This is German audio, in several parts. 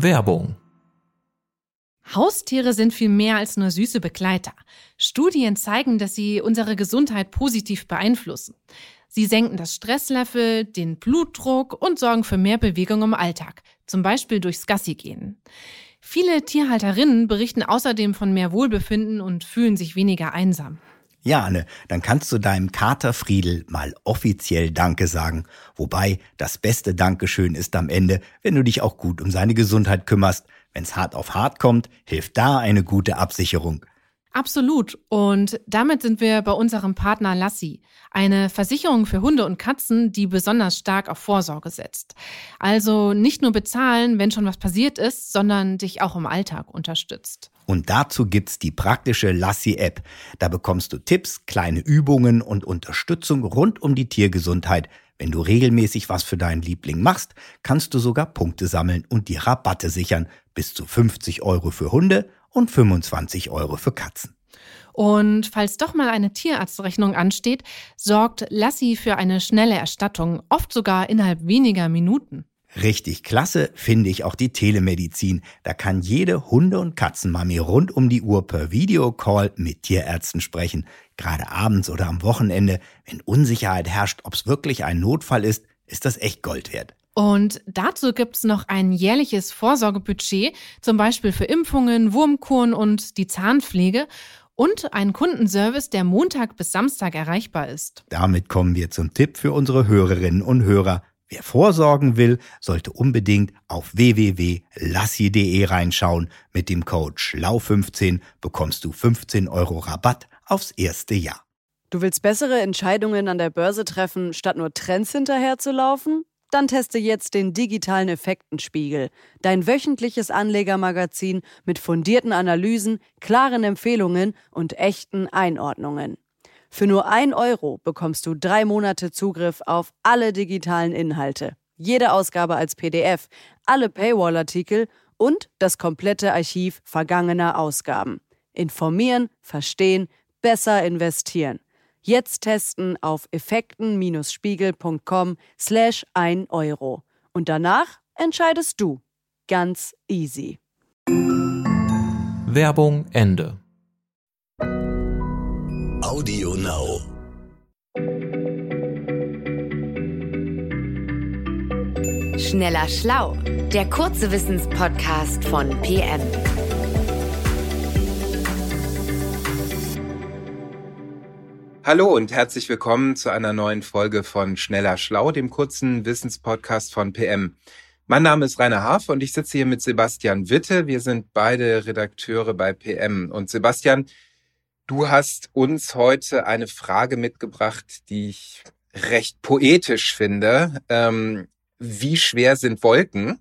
Werbung. Haustiere sind viel mehr als nur süße Begleiter. Studien zeigen, dass sie unsere Gesundheit positiv beeinflussen. Sie senken das Stresslevel, den Blutdruck und sorgen für mehr Bewegung im Alltag, zum Beispiel durchs Gassigehen. Viele Tierhalterinnen berichten außerdem von mehr Wohlbefinden und fühlen sich weniger einsam. Ja, Anne, dann kannst du deinem Kater Friedel mal offiziell Danke sagen. Wobei, das beste Dankeschön ist am Ende, wenn du dich auch gut um seine Gesundheit kümmerst. Wenn's hart auf hart kommt, hilft da eine gute Absicherung. Absolut. Und damit sind wir bei unserem Partner Lassi, eine Versicherung für Hunde und Katzen, die besonders stark auf Vorsorge setzt. Also nicht nur bezahlen, wenn schon was passiert ist, sondern dich auch im Alltag unterstützt. Und dazu gibt's die praktische Lassi-App. Da bekommst du Tipps, kleine Übungen und Unterstützung rund um die Tiergesundheit. Wenn du regelmäßig was für deinen Liebling machst, kannst du sogar Punkte sammeln und dir Rabatte sichern. Bis zu 50 € für Hunde und 25 € für Katzen. Und falls doch mal eine Tierarztrechnung ansteht, sorgt Lassi für eine schnelle Erstattung, oft sogar innerhalb weniger Minuten. Richtig klasse finde ich auch die Telemedizin. Da kann jede Hunde- und Katzenmami rund um die Uhr per Videocall mit Tierärzten sprechen. Gerade abends oder am Wochenende, wenn Unsicherheit herrscht, ob es wirklich ein Notfall ist das echt Gold wert. Und dazu gibt's noch ein jährliches Vorsorgebudget, zum Beispiel für Impfungen, Wurmkuren und die Zahnpflege und einen Kundenservice, der Montag bis Samstag erreichbar ist. Damit kommen wir zum Tipp für unsere Hörerinnen und Hörer. Wer vorsorgen will, sollte unbedingt auf www.lassi.de reinschauen. Mit dem Code SCHLAU15 bekommst du 15 € Rabatt aufs erste Jahr. Du willst bessere Entscheidungen an der Börse treffen, statt nur Trends hinterherzulaufen? Dann teste jetzt den digitalen Effektenspiegel, dein wöchentliches Anlegermagazin mit fundierten Analysen, klaren Empfehlungen und echten Einordnungen. Für nur 1 € bekommst du 3 Monate Zugriff auf alle digitalen Inhalte, jede Ausgabe als PDF, alle Paywall-Artikel und das komplette Archiv vergangener Ausgaben. Informieren, verstehen, besser investieren. Jetzt testen auf effekten-spiegel.com/1 €. Und danach entscheidest du. Ganz easy. Werbung Ende. Audio Now. Schneller Schlau, der kurze Wissenspodcast von PM. Hallo und herzlich willkommen zu einer neuen Folge von Schneller Schlau, dem kurzen Wissenspodcast von PM. Mein Name ist Rainer Harf und ich sitze hier mit Sebastian Witte. Wir sind beide Redakteure bei PM. Und Sebastian, du hast uns heute eine Frage mitgebracht, die ich recht poetisch finde. Wie schwer sind Wolken?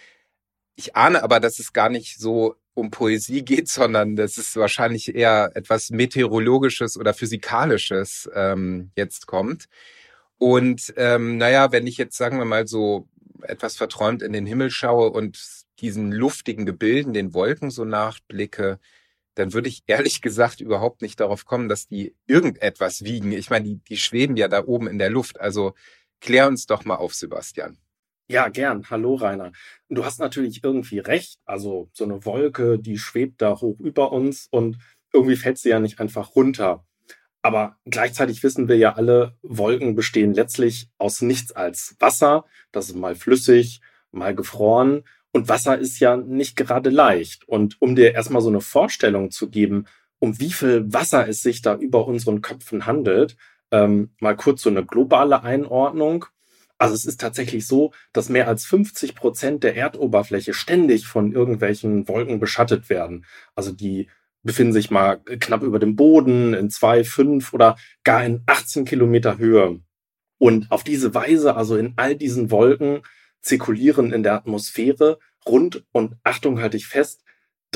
Ich ahne aber, dass es gar nicht so um Poesie geht, sondern dass es wahrscheinlich eher etwas Meteorologisches oder Physikalisches jetzt kommt. Und wenn ich jetzt, sagen wir mal, so etwas verträumt in den Himmel schaue und diesen luftigen Gebilden, den Wolken so nachblicke, dann würde ich ehrlich gesagt überhaupt nicht darauf kommen, dass die irgendetwas wiegen. Ich meine, die schweben ja da oben in der Luft. Also klär uns doch mal auf, Sebastian. Ja, gern. Hallo, Rainer. Du hast natürlich irgendwie recht. Also so eine Wolke, die schwebt da hoch über uns und irgendwie fällt sie ja nicht einfach runter. Aber gleichzeitig wissen wir ja alle, Wolken bestehen letztlich aus nichts als Wasser. Das ist mal flüssig, mal gefroren. Und Wasser ist ja nicht gerade leicht. Und um dir erstmal so eine Vorstellung zu geben, um wie viel Wasser es sich da über unseren Köpfen handelt, mal kurz so eine globale Einordnung. Also es ist tatsächlich so, dass mehr als 50% der Erdoberfläche ständig von irgendwelchen Wolken beschattet werden. Also die befinden sich mal knapp über dem Boden, in 2, 5 oder gar in 18 Kilometer Höhe. Und auf diese Weise, also in all diesen Wolken, zirkulieren in der Atmosphäre rund, und Achtung, halte ich fest,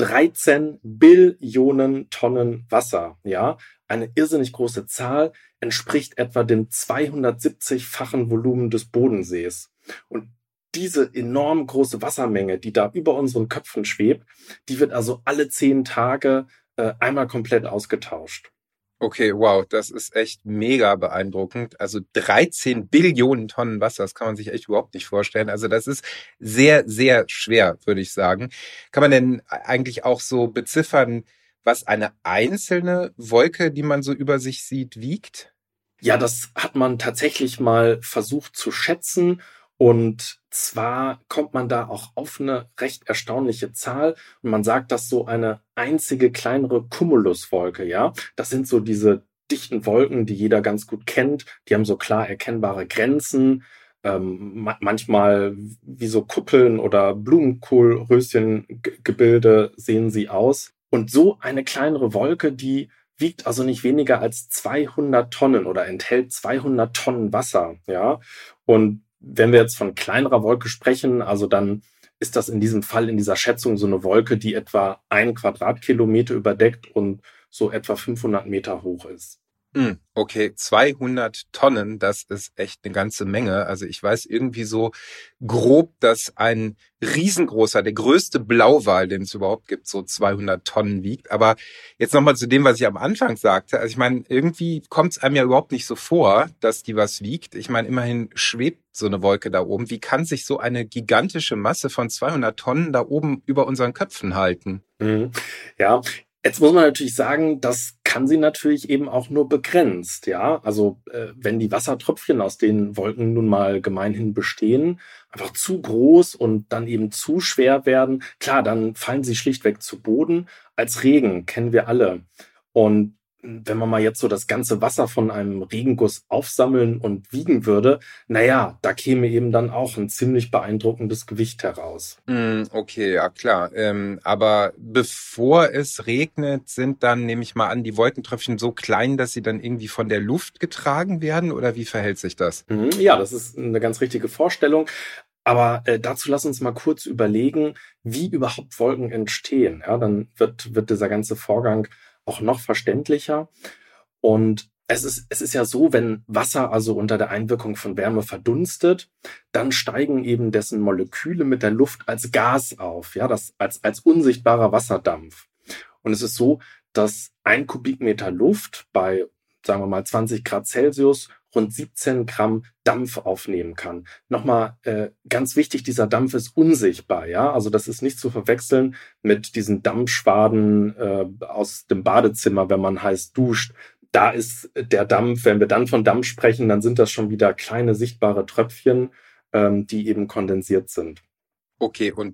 13 Billionen Tonnen Wasser. Ja, eine irrsinnig große Zahl, entspricht etwa dem 270-fachen Volumen des Bodensees. Und diese enorm große Wassermenge, die da über unseren Köpfen schwebt, die wird also alle 10 Tage einmal komplett ausgetauscht. Okay, wow, das ist echt mega beeindruckend. Also 13 Billionen Tonnen Wasser, das kann man sich echt überhaupt nicht vorstellen. Also das ist sehr, sehr schwer, würde ich sagen. Kann man denn eigentlich auch so beziffern, was eine einzelne Wolke, die man so über sich sieht, wiegt? Ja, das hat man tatsächlich mal versucht zu schätzen. Und zwar kommt man da auch auf eine recht erstaunliche Zahl. Und man sagt, dass so eine einzige kleinere Cumuluswolke, ja, das sind so diese dichten Wolken, die jeder ganz gut kennt. Die haben so klar erkennbare Grenzen. Manchmal wie so Kuppeln oder Blumenkohlröschengebilde sehen sie aus. Und so eine kleinere Wolke, die wiegt also nicht weniger als 200 Tonnen oder enthält 200 Tonnen Wasser, ja. Und wenn wir jetzt von kleinerer Wolke sprechen, also dann ist das in diesem Fall, in dieser Schätzung, so eine Wolke, die etwa 1 Quadratkilometer überdeckt und so etwa 500 Meter hoch ist. Okay, 200 Tonnen, das ist echt eine ganze Menge. Also ich weiß irgendwie so grob, dass ein riesengroßer, der größte Blauwal, den es überhaupt gibt, so 200 Tonnen wiegt. Aber jetzt nochmal zu dem, was ich am Anfang sagte. Also ich meine, irgendwie kommt es einem ja überhaupt nicht so vor, dass die was wiegt. Ich meine, immerhin schwebt so eine Wolke da oben. Wie kann sich so eine gigantische Masse von 200 Tonnen da oben über unseren Köpfen halten? Ja, jetzt muss man natürlich sagen, das kann sie natürlich eben auch nur begrenzt, ja. Also wenn die Wassertröpfchen, aus denen Wolken nun mal gemeinhin bestehen, einfach zu groß und dann eben zu schwer werden, klar, dann fallen sie schlichtweg zu Boden. Als Regen kennen wir alle. Und wenn man mal jetzt so das ganze Wasser von einem Regenguss aufsammeln und wiegen würde, naja, da käme eben dann auch ein ziemlich beeindruckendes Gewicht heraus. Okay, ja klar. Aber bevor es regnet, sind dann, nehme ich mal an, die Wolkentröpfchen so klein, dass sie dann irgendwie von der Luft getragen werden? Oder wie verhält sich das? Ja, das ist eine ganz richtige Vorstellung. Aber dazu lass uns mal kurz überlegen, wie überhaupt Wolken entstehen. Ja, dann wird dieser ganze Vorgang auch noch verständlicher. Und es ist ja so, wenn Wasser also unter der Einwirkung von Wärme verdunstet, dann steigen eben dessen Moleküle mit der Luft als Gas auf, ja, das als unsichtbarer Wasserdampf. Und es ist so, dass 1 Kubikmeter Luft bei, sagen wir mal, 20 Grad Celsius rund 17 Gramm Dampf aufnehmen kann. Nochmal ganz wichtig, dieser Dampf ist unsichtbar, ja, also das ist nicht zu verwechseln mit diesen Dampfschwaden aus dem Badezimmer, wenn man heiß duscht. Da ist der Dampf, wenn wir dann von Dampf sprechen, dann sind das schon wieder kleine sichtbare Tröpfchen, die eben kondensiert sind. Okay, und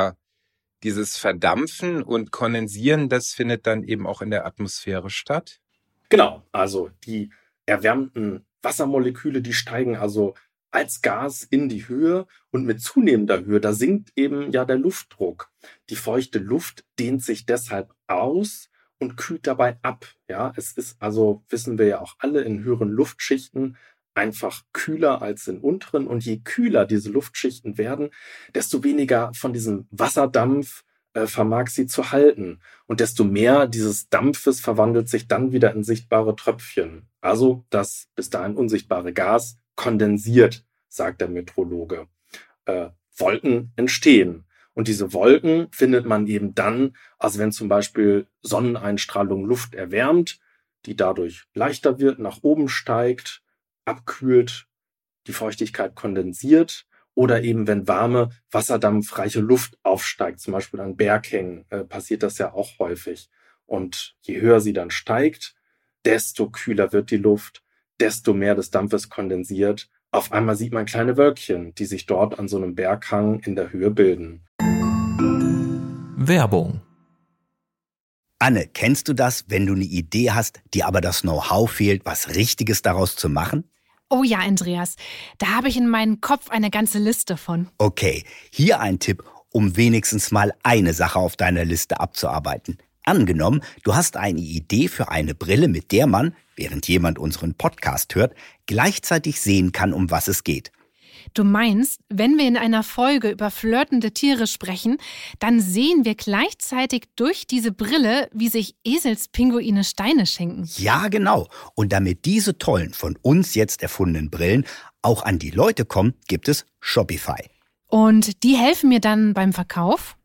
dieses Verdampfen und Kondensieren, das findet dann eben auch in der Atmosphäre statt? Genau, also die erwärmten Wassermoleküle, die steigen also als Gas in die Höhe und mit zunehmender Höhe, da sinkt eben ja der Luftdruck. Die feuchte Luft dehnt sich deshalb aus und kühlt dabei ab. Ja, es ist also, wissen wir ja auch alle, in höheren Luftschichten einfach kühler als in unteren. Und je kühler diese Luftschichten werden, desto weniger von diesem Wasserdampf vermag sie zu halten. Und desto mehr dieses Dampfes verwandelt sich dann wieder in sichtbare Tröpfchen. Also das bis dahin unsichtbare Gas kondensiert, sagt der Meteorologe. Wolken entstehen. Und diese Wolken findet man eben dann, also wenn zum Beispiel Sonneneinstrahlung Luft erwärmt, die dadurch leichter wird, nach oben steigt, abkühlt, die Feuchtigkeit kondensiert, oder eben wenn warme, wasserdampfreiche Luft aufsteigt, zum Beispiel an Berghängen, passiert das ja auch häufig. Und je höher sie dann steigt, desto kühler wird die Luft, desto mehr des Dampfes kondensiert. Auf einmal sieht man kleine Wölkchen, die sich dort an so einem Berghang in der Höhe bilden. Werbung. Anne, kennst du das, wenn du eine Idee hast, dir aber das Know-how fehlt, was Richtiges daraus zu machen? Oh ja, Andreas, da habe ich in meinem Kopf eine ganze Liste von. Okay, hier ein Tipp, um wenigstens mal eine Sache auf deiner Liste abzuarbeiten. Angenommen, du hast eine Idee für eine Brille, mit der man, während jemand unseren Podcast hört, gleichzeitig sehen kann, um was es geht. Du meinst, wenn wir in einer Folge über flirtende Tiere sprechen, dann sehen wir gleichzeitig durch diese Brille, wie sich Eselspinguine Steine schenken. Ja, genau. Und damit diese tollen, von uns jetzt erfundenen Brillen auch an die Leute kommen, gibt es Shopify. Und die helfen mir dann beim Verkauf?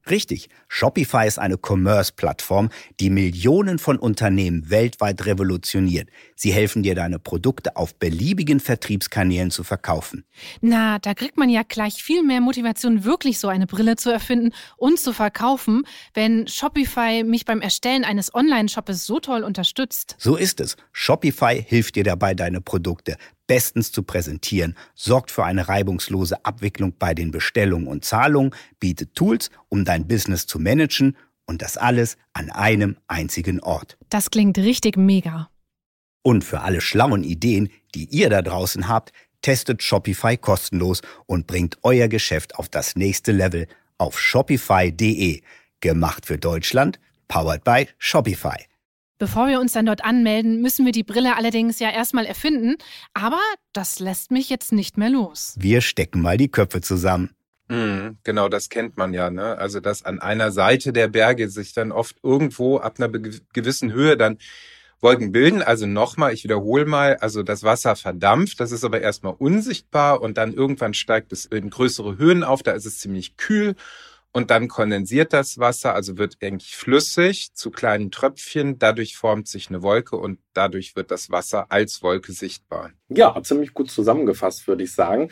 Richtig, Shopify ist eine Commerce-Plattform, die Millionen von Unternehmen weltweit revolutioniert. Sie helfen dir, deine Produkte auf beliebigen Vertriebskanälen zu verkaufen. Na, da kriegt man ja gleich viel mehr Motivation, wirklich so eine Brille zu erfinden und zu verkaufen, wenn Shopify mich beim Erstellen eines Online-Shoppes so toll unterstützt. So ist es. Shopify hilft dir dabei, deine Produkte bestens zu präsentieren, sorgt für eine reibungslose Abwicklung bei den Bestellungen und Zahlungen, bietet Tools, um dein Business zu managen und das alles an einem einzigen Ort. Das klingt richtig mega. Und für alle schlauen Ideen, die ihr da draußen habt, testet Shopify kostenlos und bringt euer Geschäft auf das nächste Level auf shopify.de. Gemacht für Deutschland, powered by Shopify. Bevor wir uns dann dort anmelden, müssen wir die Brille allerdings ja erstmal erfinden. Aber das lässt mich jetzt nicht mehr los. Wir stecken mal die Köpfe zusammen. Genau, das kennt man ja, ne? Also, dass an einer Seite der Berge sich dann oft irgendwo ab einer gewissen Höhe dann Wolken bilden. Also nochmal, ich wiederhole mal, also das Wasser verdampft, das ist aber erstmal unsichtbar und dann irgendwann steigt es in größere Höhen auf, da ist es ziemlich kühl. Und dann kondensiert das Wasser, also wird eigentlich flüssig zu kleinen Tröpfchen. Dadurch formt sich eine Wolke und dadurch wird das Wasser als Wolke sichtbar. Ja, ziemlich gut zusammengefasst, würde ich sagen.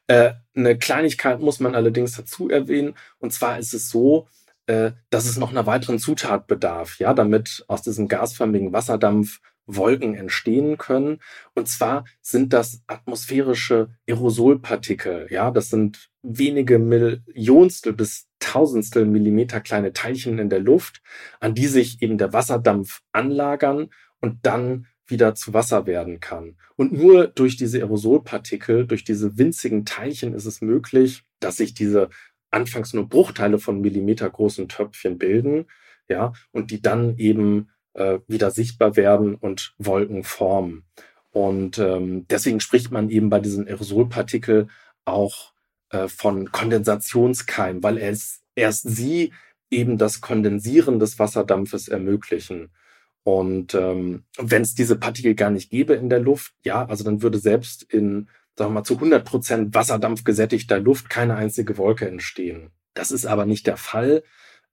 Eine Kleinigkeit muss man allerdings dazu erwähnen. Und zwar ist es so, dass es noch einer weiteren Zutat bedarf, ja, damit aus diesem gasförmigen Wasserdampf Wolken entstehen können. Und zwar sind das atmosphärische Aerosolpartikel. Ja, das sind wenige Millionstel bis Tausendstel Millimeter kleine Teilchen in der Luft, an die sich eben der Wasserdampf anlagern und dann wieder zu Wasser werden kann. Und nur durch diese Aerosolpartikel, durch diese winzigen Teilchen ist es möglich, dass sich diese anfangs nur Bruchteile von millimetergroßen Tröpfchen bilden, ja, und die dann eben wieder sichtbar werden und Wolken formen. Und deswegen spricht man eben bei diesen Aerosolpartikel auch von Kondensationskeim, weil erst sie eben das Kondensieren des Wasserdampfes ermöglichen. Und wenn es diese Partikel gar nicht gäbe in der Luft, ja, also dann würde selbst in, sagen wir mal, zu 100% Wasserdampf gesättigter Luft keine einzige Wolke entstehen. Das ist aber nicht der Fall,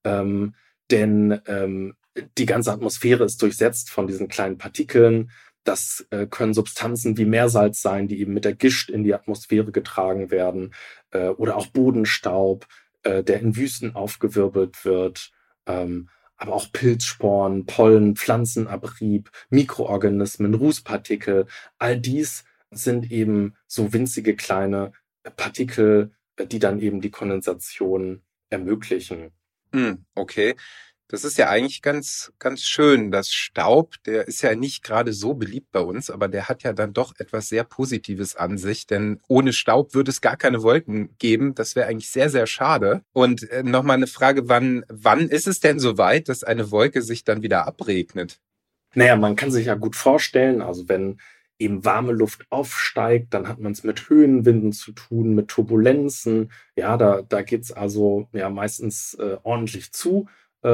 denn die ganze Atmosphäre ist durchsetzt von diesen kleinen Partikeln. Das können Substanzen wie Meersalz sein, die eben mit der Gischt in die Atmosphäre getragen werden, oder auch Bodenstaub, der in Wüsten aufgewirbelt wird, aber auch Pilzsporen, Pollen, Pflanzenabrieb, Mikroorganismen, Rußpartikel. All dies sind eben so winzige kleine Partikel, die dann eben die Kondensation ermöglichen. Okay. Das ist ja eigentlich ganz, ganz schön. Das Staub, der ist ja nicht gerade so beliebt bei uns, aber der hat ja dann doch etwas sehr Positives an sich, denn ohne Staub würde es gar keine Wolken geben. Das wäre eigentlich sehr, sehr schade. Und nochmal eine Frage, wann ist es denn soweit, dass eine Wolke sich dann wieder abregnet? Naja, man kann sich ja gut vorstellen, also wenn eben warme Luft aufsteigt, dann hat man es mit Höhenwinden zu tun, mit Turbulenzen. Ja, da geht's also ja meistens ordentlich zu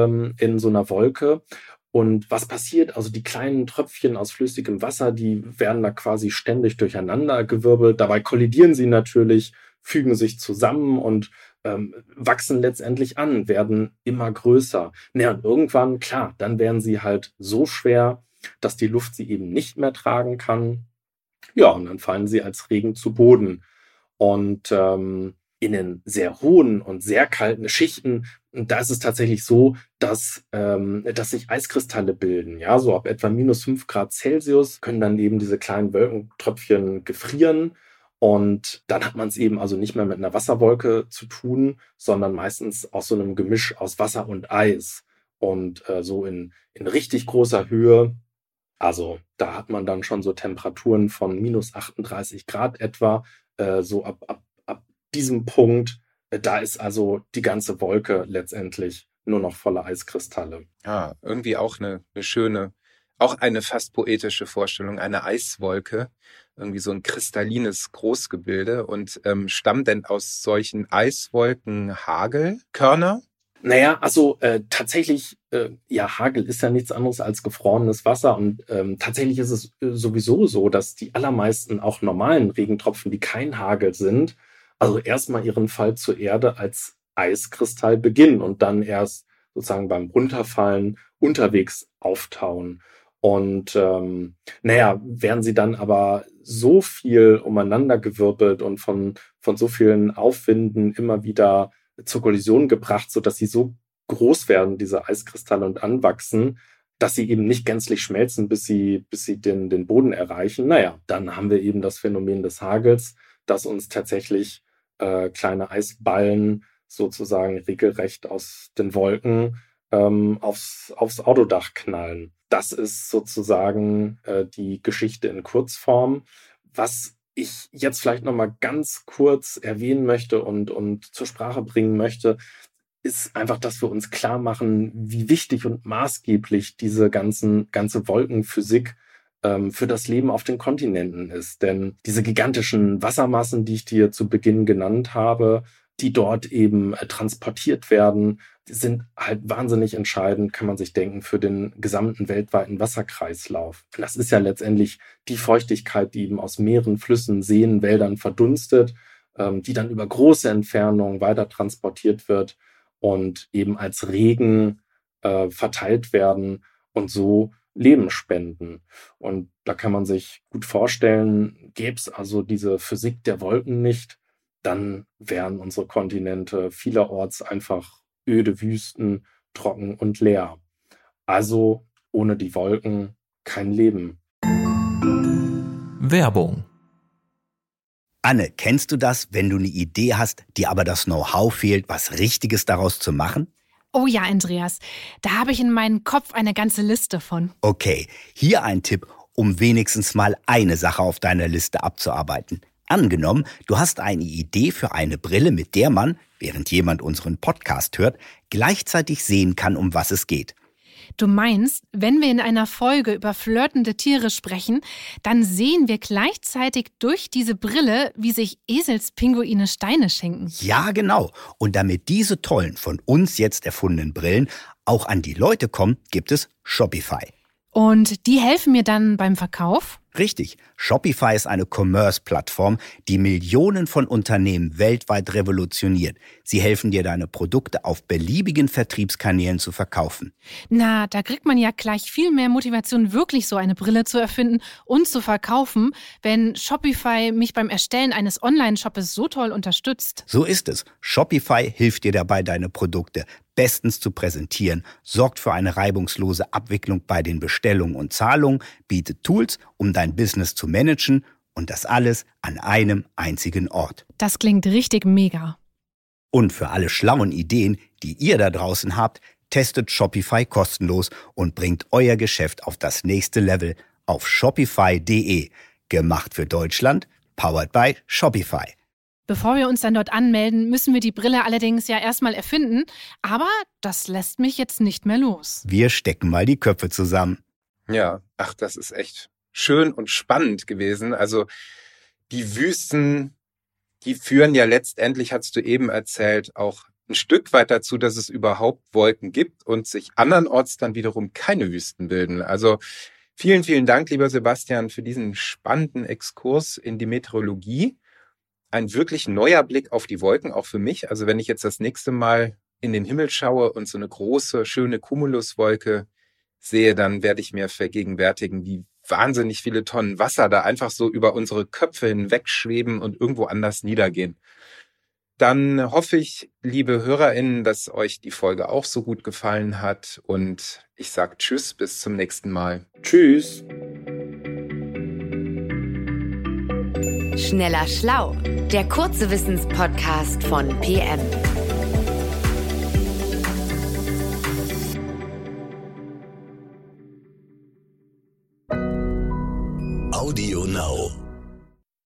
in so einer Wolke. Und was passiert? Also die kleinen Tröpfchen aus flüssigem Wasser, die werden da quasi ständig durcheinander gewirbelt. Dabei kollidieren sie natürlich, fügen sich zusammen und wachsen letztendlich an, werden immer größer. Naja, und irgendwann, klar, dann werden sie halt so schwer, dass die Luft sie eben nicht mehr tragen kann. Ja, und dann fallen sie als Regen zu Boden. Und in den sehr hohen und sehr kalten Schichten, da ist es tatsächlich so, dass sich Eiskristalle bilden. Ja, so ab etwa -5 Grad Celsius können dann eben diese kleinen Wolkentröpfchen gefrieren. Und dann hat man es eben also nicht mehr mit einer Wasserwolke zu tun, sondern meistens aus so einem Gemisch aus Wasser und Eis. Und so in richtig großer Höhe, also da hat man dann schon so Temperaturen von -38 Grad etwa, so ab diesem Punkt, da ist also die ganze Wolke letztendlich nur noch voller Eiskristalle. Ja, irgendwie auch eine schöne, auch eine fast poetische Vorstellung, eine Eiswolke, irgendwie so ein kristallines Großgebilde. Und stammt denn aus solchen Eiswolken Hagelkörner? Naja, also tatsächlich, Hagel ist ja nichts anderes als gefrorenes Wasser und tatsächlich ist es sowieso so, dass die allermeisten auch normalen Regentropfen, die kein Hagel sind, also erstmal ihren Fall zur Erde als Eiskristall beginnen und dann erst sozusagen beim Runterfallen unterwegs auftauen. Und werden sie dann aber so viel umeinandergewirbelt und von so vielen Aufwinden immer wieder zur Kollision gebracht, sodass sie so groß werden, diese Eiskristalle, und anwachsen, dass sie eben nicht gänzlich schmelzen, bis sie den Boden erreichen. Dann haben wir eben das Phänomen des Hagels, dass uns tatsächlich kleine Eisballen sozusagen regelrecht aus den Wolken aufs Autodach knallen. Das ist sozusagen die Geschichte in Kurzform. Was ich jetzt vielleicht nochmal ganz kurz erwähnen möchte und zur Sprache bringen möchte, ist einfach, dass wir uns klar machen, wie wichtig und maßgeblich diese ganze Wolkenphysik für das Leben auf den Kontinenten ist. Denn diese gigantischen Wassermassen, die ich dir zu Beginn genannt habe, die dort eben transportiert werden, sind halt wahnsinnig entscheidend, kann man sich denken, für den gesamten weltweiten Wasserkreislauf. Das ist ja letztendlich die Feuchtigkeit, die eben aus Meeren, Flüssen, Seen, Wäldern verdunstet, die dann über große Entfernungen weiter transportiert wird und eben als Regen verteilt werden und so Leben spenden. Und da kann man sich gut vorstellen, gäbe es also diese Physik der Wolken nicht, dann wären unsere Kontinente vielerorts einfach öde Wüsten, trocken und leer. Also ohne die Wolken kein Leben. Werbung. Anne, kennst du das, wenn du eine Idee hast, dir aber das Know-how fehlt, was Richtiges daraus zu machen? Oh ja, Andreas, da habe ich in meinem Kopf eine ganze Liste von. Okay, hier ein Tipp, um wenigstens mal eine Sache auf deiner Liste abzuarbeiten. Angenommen, du hast eine Idee für eine Brille, mit der man, während jemand unseren Podcast hört, gleichzeitig sehen kann, um was es geht. Du meinst, wenn wir in einer Folge über flirtende Tiere sprechen, dann sehen wir gleichzeitig durch diese Brille, wie sich Eselspinguine Steine schenken. Ja, genau. Und damit diese tollen, von uns jetzt erfundenen Brillen auch an die Leute kommen, gibt es Shopify. Und die helfen mir dann beim Verkauf? Richtig. Shopify ist eine Commerce-Plattform, die Millionen von Unternehmen weltweit revolutioniert. Sie helfen dir, deine Produkte auf beliebigen Vertriebskanälen zu verkaufen. Na, da kriegt man ja gleich viel mehr Motivation, wirklich so eine Brille zu erfinden und zu verkaufen, wenn Shopify mich beim Erstellen eines Online-Shoppes so toll unterstützt. So ist es. Shopify hilft dir dabei, deine Produkte bestens zu präsentieren, sorgt für eine reibungslose Abwicklung bei den Bestellungen und Zahlungen, bietet Tools, um dein Business zu managen und das alles an einem einzigen Ort. Das klingt richtig mega. Und für alle schlauen Ideen, die ihr da draußen habt, testet Shopify kostenlos und bringt euer Geschäft auf das nächste Level auf shopify.de. Gemacht für Deutschland, powered by Shopify. Bevor wir uns dann dort anmelden, müssen wir die Brille allerdings ja erstmal erfinden. Aber das lässt mich jetzt nicht mehr los. Wir stecken mal die Köpfe zusammen. Ja, das ist echt schön und spannend gewesen. Also die Wüsten, die führen ja letztendlich, hast du eben erzählt, auch ein Stück weit dazu, dass es überhaupt Wolken gibt und sich andernorts dann wiederum keine Wüsten bilden. Also vielen, vielen Dank, lieber Sebastian, für diesen spannenden Exkurs in die Meteorologie. Ein wirklich neuer Blick auf die Wolken, auch für mich. Also wenn ich jetzt das nächste Mal in den Himmel schaue und so eine große, schöne Cumuluswolke sehe, dann werde ich mir vergegenwärtigen, wie wahnsinnig viele Tonnen Wasser da einfach so über unsere Köpfe hinweg schweben und irgendwo anders niedergehen. Dann hoffe ich, liebe HörerInnen, dass euch die Folge auch so gut gefallen hat. Und ich sage Tschüss, bis zum nächsten Mal. Tschüss. Schneller Schlau, der kurze Wissenspodcast von PM. Audio Now.